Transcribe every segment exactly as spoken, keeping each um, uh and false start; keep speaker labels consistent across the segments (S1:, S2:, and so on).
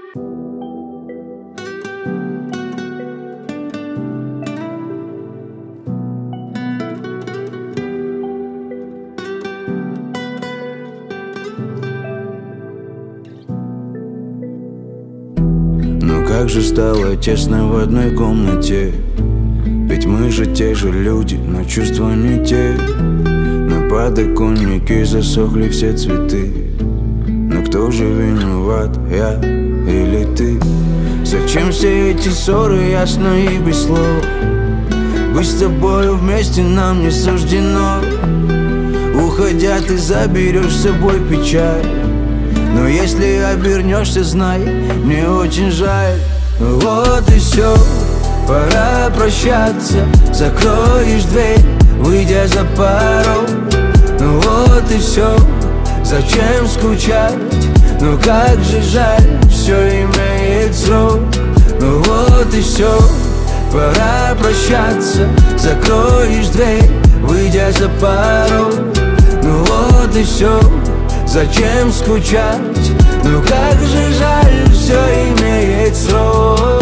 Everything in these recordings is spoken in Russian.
S1: Но как же стало тесно в одной комнате, ведь мы же те же люди, но чувства не те. На подоконнике засохли все цветы, но кто же виноват, я или ты? Зачем все эти ссоры, ясно и без слов? Быть с тобою вместе нам не суждено. Уходя, ты заберешь с собой печаль, но если обернешься, знай, мне очень жаль. Ну вот и все, пора прощаться. Закроешь дверь, выйдя за порог. Ну вот и все, зачем скучать? Ну как же жаль, все имеет срок. Ну вот и все, пора прощаться. Закроешь дверь, выйдя за порог. Ну вот и все, зачем скучать? Ну как же жаль, все имеет срок.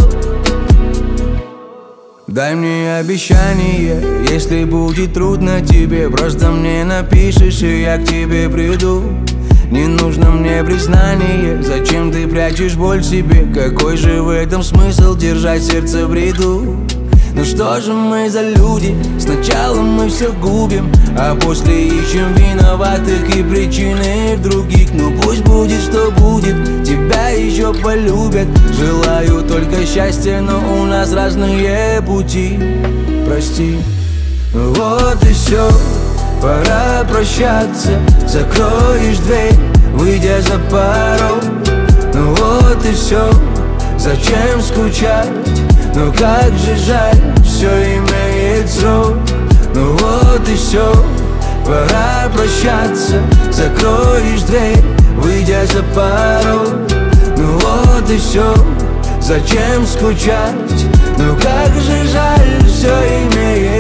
S1: Дай мне обещание, если будет трудно тебе, просто мне напишешь, и я к тебе приду. Не нужно мне признание, зачем ты прячешь боль в себе? Какой же в этом смысл держать сердце в бреду? Ну что же мы за люди? Сначала мы все губим, а после ищем виноватых и причины в других. Ну пусть будет, что будет, тебя еще полюбят. Желаю только счастья, но у нас разные пути. Прости. Ну вот и все, пора прощаться. Закроешь дверь, выйдя за порог. Ну вот и все, зачем скучать? Ну как же жаль, все имеет срок. Ну вот и все, пора прощаться. Закроешь дверь, выйдя за порог. Ну вот и все, зачем скучать? Ну как же жаль, все имеет